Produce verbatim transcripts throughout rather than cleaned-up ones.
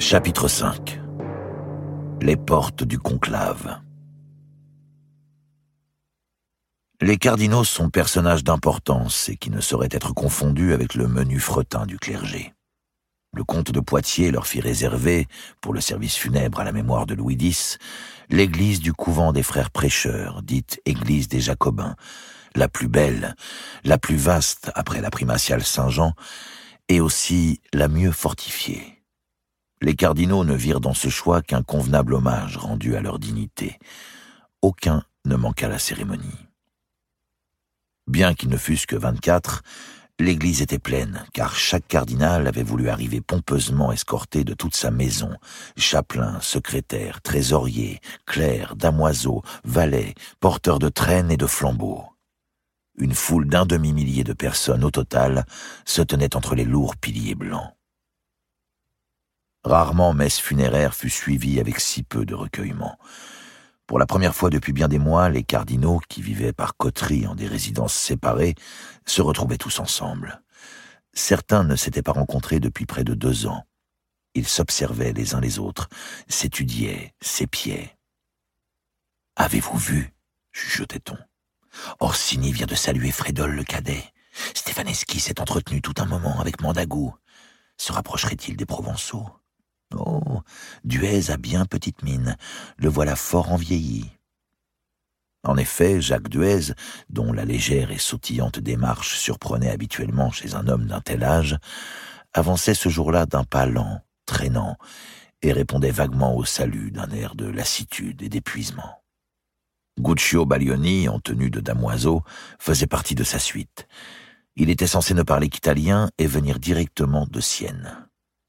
Chapitre cinq. Les portes du conclave. Les cardinaux sont personnages d'importance et qui ne sauraient être confondus avec le menu fretin du clergé. Le comte de Poitiers leur fit réserver, pour le service funèbre à la mémoire de Louis dix, l'église du couvent des frères prêcheurs, dite église des Jacobins, la plus belle, la plus vaste après la primatiale Saint-Jean, et aussi la mieux fortifiée. Les cardinaux ne virent dans ce choix qu'un convenable hommage rendu à leur dignité. Aucun ne manqua à la cérémonie. Bien qu'ils ne fussent que vingt-quatre, l'église était pleine, car chaque cardinal avait voulu arriver pompeusement escorté de toute sa maison, chapelain, secrétaire, trésorier, clerc, damoiseau, valet, porteur de traînes et de flambeaux. Une foule d'un demi-millier de personnes au total se tenait entre les lourds piliers blancs. Rarement messe funéraire fut suivie avec si peu de recueillement. Pour la première fois depuis bien des mois, les cardinaux, qui vivaient par coterie en des résidences séparées, se retrouvaient tous ensemble. Certains ne s'étaient pas rencontrés depuis près de deux ans. Ils s'observaient les uns les autres, s'étudiaient, s'épiaient. « Avez-vous vu ?» chuchotait-on. « Orsini vient de saluer Frédol le cadet. Stefaneschi s'est entretenu tout un moment avec Mandagou. Se rapprocherait-il des Provençaux ? Oh, Duez a bien petite mine, le voilà fort envieilli. » En effet, Jacques Duez, dont la légère et sautillante démarche surprenait habituellement chez un homme d'un tel âge, avançait ce jour-là d'un pas lent, traînant, et répondait vaguement au salut d'un air de lassitude et d'épuisement. Guccio Baglioni, en tenue de damoiseau, faisait partie de sa suite. Il était censé ne parler qu'italien et venir directement de Sienne.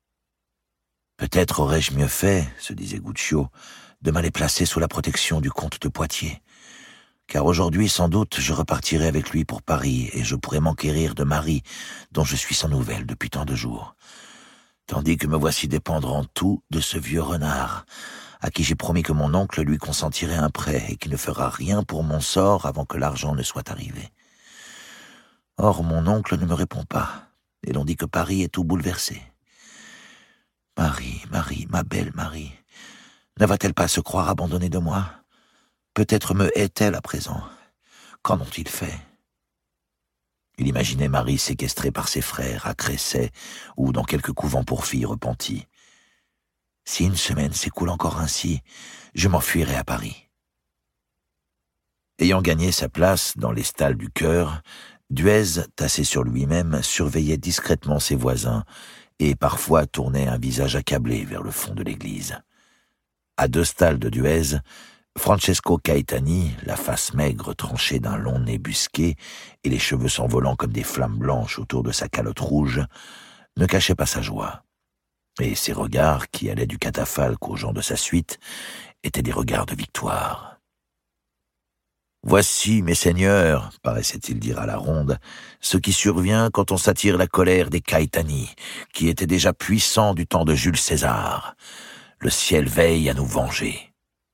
« Peut-être aurais-je mieux fait, se disait Guccio, de m'aller placer sous la protection du comte de Poitiers. Car aujourd'hui, sans doute, je repartirai avec lui pour Paris et je pourrai m'enquérir de Marie, dont je suis sans nouvelles depuis tant de jours. Tandis que me voici dépendre en tout de ce vieux renard, à qui j'ai promis que mon oncle lui consentirait un prêt et qui ne fera rien pour mon sort avant que l'argent ne soit arrivé. Or, mon oncle ne me répond pas, et l'on dit que Paris est tout bouleversé. Marie, Marie, ma belle Marie, ne va-t-elle pas se croire abandonnée de moi ? Peut-être me hait-elle à présent. Qu'en ont-ils fait ? » Il imaginait Marie séquestrée par ses frères à Cressay ou dans quelque couvent pour filles repenties. « Si une semaine s'écoule encore ainsi, je m'enfuirai à Paris. » Ayant gagné sa place dans les stalles du chœur, Duez, tassé sur lui-même, surveillait discrètement ses voisins et parfois tournait un visage accablé vers le fond de l'église. À deux stalles de Duez, Francesco Caetani, la face maigre tranchée d'un long nez busqué et les cheveux s'envolant comme des flammes blanches autour de sa calotte rouge, ne cachait pas sa joie. Et ses regards, qui allaient du catafalque aux gens de sa suite, étaient des regards de victoire. « Voici, mes seigneurs, paraissait-il dire à la ronde, ce qui survient quand on s'attire la colère des Caetani, qui étaient déjà puissants du temps de Jules César. Le ciel veille à nous venger. »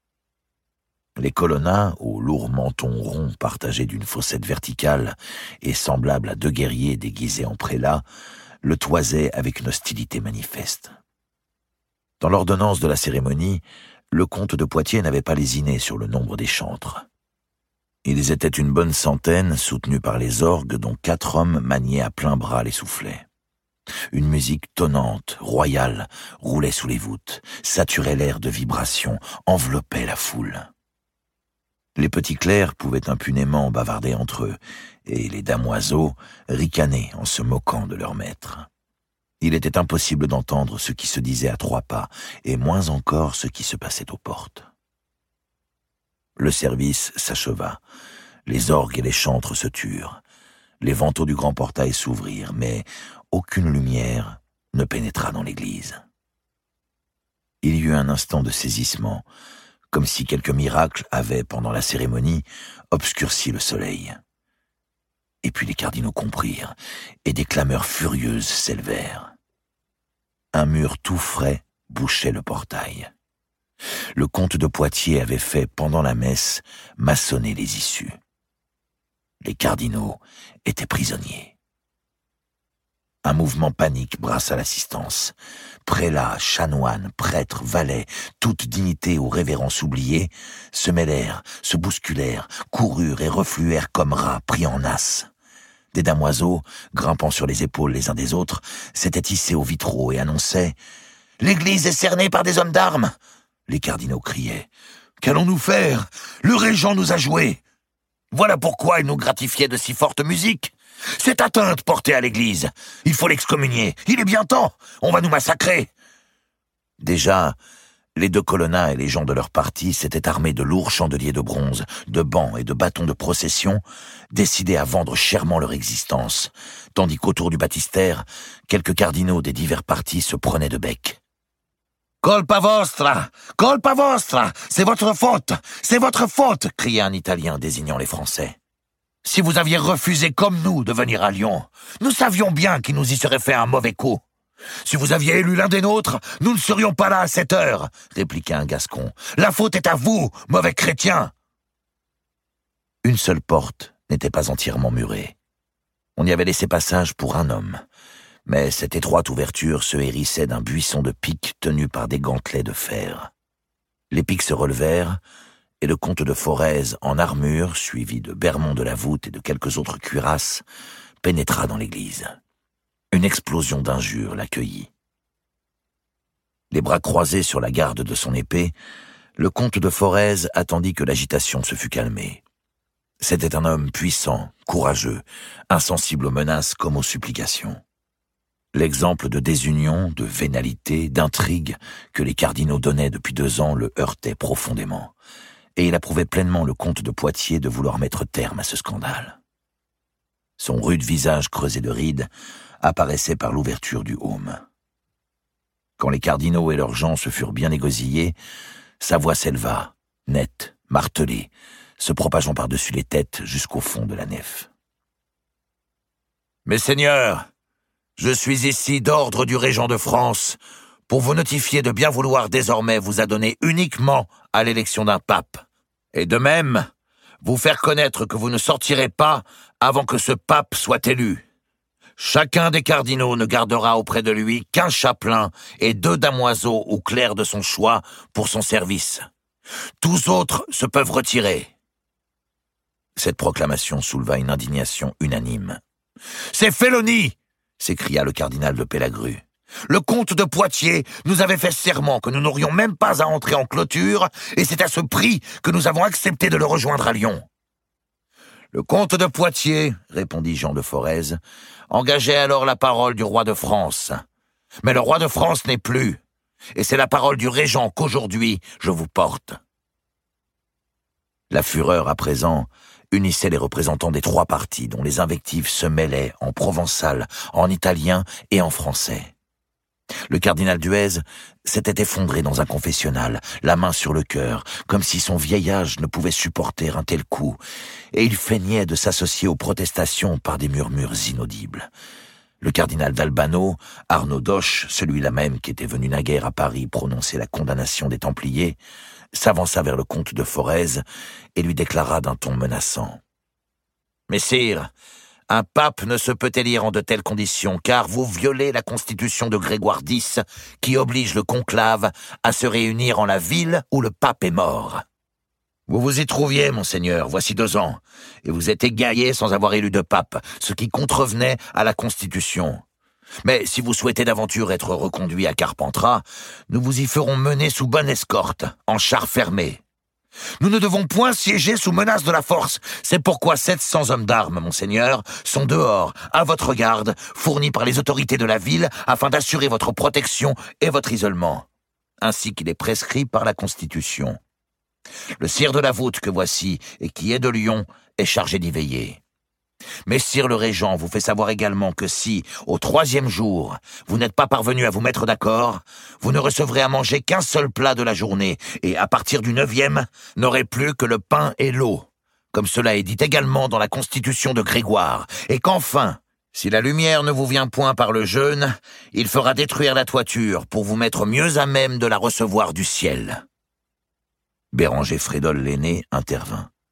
Les colonnats, aux lourds mentons ronds partagés d'une fossette verticale et semblables à deux guerriers déguisés en prélats, le toisaient avec une hostilité manifeste. Dans l'ordonnance de la cérémonie, le comte de Poitiers n'avait pas lésiné sur le nombre des chantres. Ils étaient une bonne centaine, soutenus par les orgues dont quatre hommes maniaient à plein bras les soufflets. Une musique tonnante, royale, roulait sous les voûtes, saturait l'air de vibrations, enveloppait la foule. Les petits clercs pouvaient impunément bavarder entre eux, et les damoiseaux ricanaient en se moquant de leur maître. Il était impossible d'entendre ce qui se disait à trois pas, et moins encore ce qui se passait aux portes. Le service s'acheva. Les orgues et les chantres se turent. Les vantaux du grand portail s'ouvrirent, mais aucune lumière ne pénétra dans l'église. Il y eut un instant de saisissement, comme si quelque miracle avait, pendant la cérémonie, obscurci le soleil. Et puis les cardinaux comprirent, et des clameurs furieuses s'élevèrent. Un mur tout frais bouchait le portail. Le comte de Poitiers avait fait, pendant la messe, maçonner les issues. Les cardinaux étaient prisonniers. Un mouvement panique brassa l'assistance. Prélats, chanoines, prêtres, valets, toute dignité ou révérence oubliée, se mêlèrent, se bousculèrent, coururent et refluèrent comme rats pris en nasse. Des damoiseaux, grimpant sur les épaules les uns des autres, s'étaient hissés aux vitraux et annonçaient « L'église est cernée par des hommes d'armes !» Les cardinaux criaient « Qu'allons-nous faire ? Le régent nous a joués !» Voilà pourquoi il nous gratifiait de si forte musique. C'est atteinte portée à l'église. Il faut l'excommunier. Il est bien temps. On va nous massacrer. Déjà, les deux colonnats et les gens de leur parti s'étaient armés de lourds chandeliers de bronze, de bancs et de bâtons de procession, décidés à vendre chèrement leur existence, tandis qu'autour du baptistère, quelques cardinaux des divers partis se prenaient de bec. « Colpa vostra! Colpa vostra! C'est votre faute! C'est votre faute !» criait un Italien désignant les Français. « Si vous aviez refusé comme nous de venir à Lyon, nous savions bien qu'il nous y serait fait un mauvais coup. Si vous aviez élu l'un des nôtres, nous ne serions pas là à cette heure, » répliqua un Gascon. « La faute est à vous, mauvais chrétiens !» Une seule porte n'était pas entièrement murée. On y avait laissé passage pour un homme, mais cette étroite ouverture se hérissait d'un buisson de piques tenus par des gantelets de fer. Les piques se relevèrent, et le comte de Forez, en armure, suivi de Bermond de la Voûte et de quelques autres cuirasses, pénétra dans l'église. Une explosion d'injures l'accueillit. Les bras croisés sur la garde de son épée, le comte de Forez attendit que l'agitation se fût calmée. C'était un homme puissant, courageux, insensible aux menaces comme aux supplications. L'exemple de désunion, de vénalité, d'intrigue que les cardinaux donnaient depuis deux ans le heurtait profondément, et il approuvait pleinement le comte de Poitiers de vouloir mettre terme à ce scandale. Son rude visage creusé de rides apparaissait par l'ouverture du heaume. Quand les cardinaux et leurs gens se furent bien égosillés, sa voix s'éleva, nette, martelée, se propageant par-dessus les têtes jusqu'au fond de la nef. « Mes seigneurs, je suis ici d'ordre du régent de France pour vous notifier de bien vouloir désormais vous adonner uniquement à l'élection d'un pape, et de même vous faire connaître que vous ne sortirez pas avant que ce pape soit élu. Chacun des cardinaux ne gardera auprès de lui qu'un chapelain et deux damoiseaux ou clercs de son choix pour son service. Tous autres se peuvent retirer. » Cette proclamation souleva une indignation unanime. « C'est félonie !» s'écria le cardinal de Pélagru. « Le comte de Poitiers nous avait fait serment que nous n'aurions même pas à entrer en clôture, et c'est à ce prix que nous avons accepté de le rejoindre à Lyon. » Le comte de Poitiers, répondit Jean de Forez, engageait alors la parole du roi de France. Mais le roi de France n'est plus, et c'est la parole du régent qu'aujourd'hui je vous porte. La fureur, à présent, unissait les représentants des trois partis dont les invectives se mêlaient en provençal, en italien et en français. Le cardinal Duez s'était effondré dans un confessionnal, la main sur le cœur, comme si son vieil âge ne pouvait supporter un tel coup, et il feignait de s'associer aux protestations par des murmures inaudibles. Le cardinal d'Albano, Arnaud d'Auch, celui-là même qui était venu naguère à Paris prononcer la condamnation des Templiers, s'avança vers le comte de Forez et lui déclara d'un ton menaçant. « Messire, un pape ne se peut élire en de telles conditions, car vous violez la constitution de Grégoire dix, qui oblige le conclave à se réunir en la ville où le pape est mort. Vous vous y trouviez, monseigneur, voici deux ans, et vous êtes égaillé sans avoir élu de pape, ce qui contrevenait à la constitution. Mais si vous souhaitez d'aventure être reconduit à Carpentras, nous vous y ferons mener sous bonne escorte, en char fermé. Nous ne devons point siéger sous menace de la force. C'est pourquoi sept cents hommes d'armes, monseigneur, sont dehors, à votre garde, fournis par les autorités de la ville, afin d'assurer votre protection et votre isolement, ainsi qu'il est prescrit par la Constitution. Le sire de la Voûte que voici, et qui est de Lyon, est chargé d'y veiller. Messire le régent vous fait savoir également que si, au troisième jour, vous n'êtes pas parvenu à vous mettre d'accord, vous ne recevrez à manger qu'un seul plat de la journée, et à partir du neuvième, n'aurez plus que le pain et l'eau, comme cela est dit également dans la constitution de Grégoire, et qu'enfin, si la lumière ne vous vient point par le jeûne, il fera détruire la toiture pour vous mettre mieux à même de la recevoir du ciel. Béranger Frédol l'aîné intervint.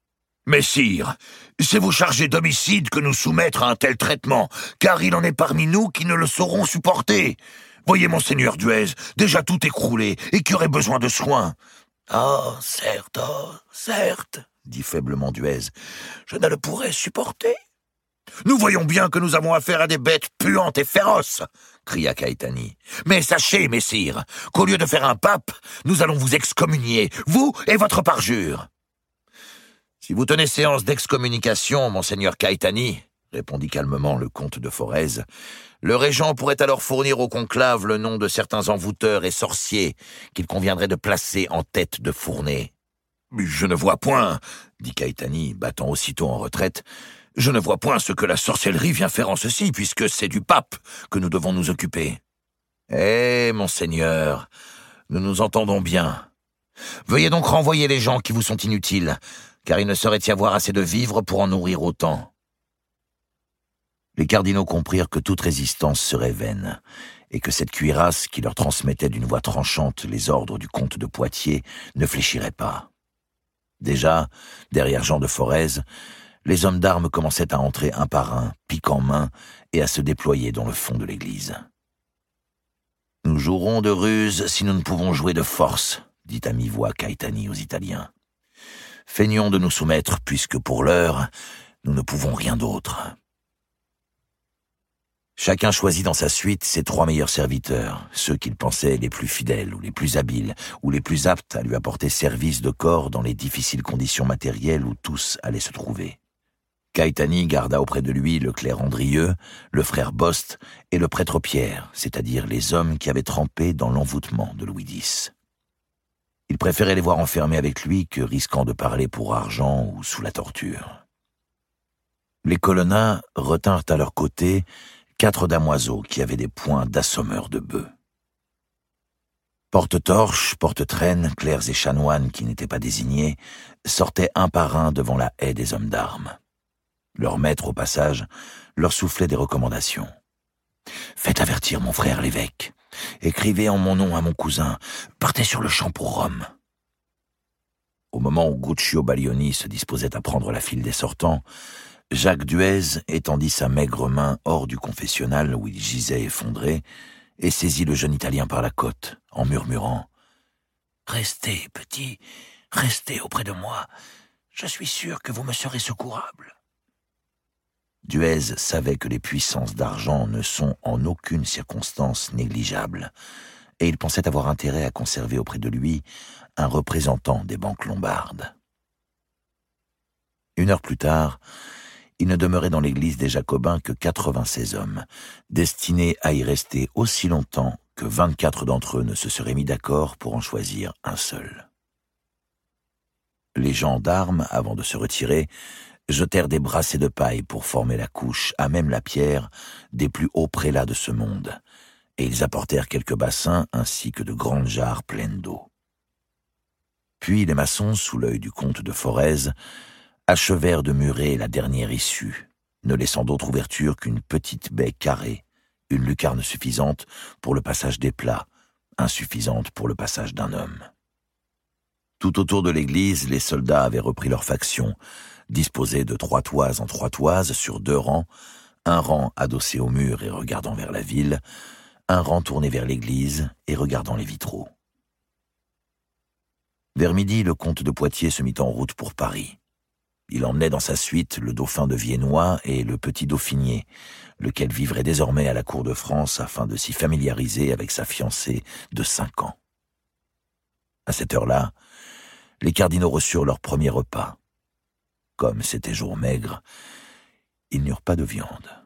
Messire, c'est vous charger d'homicide que nous soumettre à un tel traitement, car il en est parmi nous qui ne le sauront supporter. Voyez, monseigneur Duez, déjà tout écroulé, et qui aurait besoin de soins. Oh, certes, oh, certes, dit faiblement Duez, je ne le pourrais supporter. Nous voyons bien que nous avons affaire à des bêtes puantes et féroces, cria Caetani. Mais sachez, messire, qu'au lieu de faire un pape, nous allons vous excommunier, vous et votre parjure. Si vous tenez séance d'excommunication, monseigneur Caetani, répondit calmement le comte de Forez, le régent pourrait alors fournir au conclave le nom de certains envoûteurs et sorciers qu'il conviendrait de placer en tête de fournée. Je ne vois point, dit Caetani, battant aussitôt en retraite, je ne vois point ce que la sorcellerie vient faire en ceci, puisque c'est du pape que nous devons nous occuper. Eh, monseigneur, nous nous entendons bien. Veuillez donc renvoyer les gens qui vous sont inutiles, car il ne saurait y avoir assez de vivres pour en nourrir autant. Les cardinaux comprirent que toute résistance serait vaine, et que cette cuirasse qui leur transmettait d'une voix tranchante les ordres du comte de Poitiers ne fléchirait pas. Déjà, derrière Jean de Forez, les hommes d'armes commençaient à entrer un par un, pique en main, et à se déployer dans le fond de l'église. « Nous jouerons de ruse si nous ne pouvons jouer de force », dit à mi-voix Caetani aux Italiens. « Feignons de nous soumettre, puisque pour l'heure, nous ne pouvons rien d'autre. » Chacun choisit dans sa suite ses trois meilleurs serviteurs, ceux qu'il pensait les plus fidèles ou les plus habiles, ou les plus aptes à lui apporter service de corps dans les difficiles conditions matérielles où tous allaient se trouver. Caetani garda auprès de lui le clerc Andrieux, le frère Bost et le prêtre Pierre, c'est-à-dire les hommes qui avaient trempé dans l'envoûtement de Louis dix. Il préférait les voir enfermés avec lui que risquant de parler pour argent ou sous la torture. Les colonnats retinrent à leur côté quatre damoiseaux qui avaient des poings d'assommeurs de bœufs. Porte-torches, porte-traînes, clercs et chanoines qui n'étaient pas désignés sortaient un par un devant la haie des hommes d'armes. Leur maître, au passage, leur soufflait des recommandations. « Faites avertir mon frère l'évêque. Écrivez en mon nom à mon cousin. Partez sur le champ pour Rome. » Au moment où Guccio Baglioni se disposait à prendre la file des sortants, Jacques Duez étendit sa maigre main hors du confessionnal où il gisait effondré et saisit le jeune Italien par la côte, en murmurant « Restez, petit, restez auprès de moi. Je suis sûr que vous me serez secourable. » Duez savait que les puissances d'argent ne sont en aucune circonstance négligeables, et il pensait avoir intérêt à conserver auprès de lui un représentant des banques lombardes. Une heure plus tard, il ne demeurait dans l'église des Jacobins que quatre-vingt-seize hommes, destinés à y rester aussi longtemps que vingt-quatre d'entre eux ne se seraient mis d'accord pour en choisir un seul. Les gens d'armes, avant de se retirer, jetèrent des brassées de paille pour former la couche, à même la pierre, des plus hauts prélats de ce monde, et ils apportèrent quelques bassins ainsi que de grandes jarres pleines d'eau. Puis les maçons, sous l'œil du comte de Forez, achevèrent de murer la dernière issue, ne laissant d'autre ouverture qu'une petite baie carrée, une lucarne suffisante pour le passage des plats, insuffisante pour le passage d'un homme. Tout autour de l'église, les soldats avaient repris leur faction, disposés de trois toises en trois toises sur deux rangs, un rang adossé au mur et regardant vers la ville, un rang tourné vers l'église et regardant les vitraux. Vers midi, le comte de Poitiers se mit en route pour Paris. Il emmenait dans sa suite le dauphin de Viennois et le petit dauphinier, lequel vivrait désormais à la cour de France afin de s'y familiariser avec sa fiancée de cinq ans. À cette heure-là, les cardinaux reçurent leur premier repas. Comme c'était jour maigre, ils n'eurent pas de viande.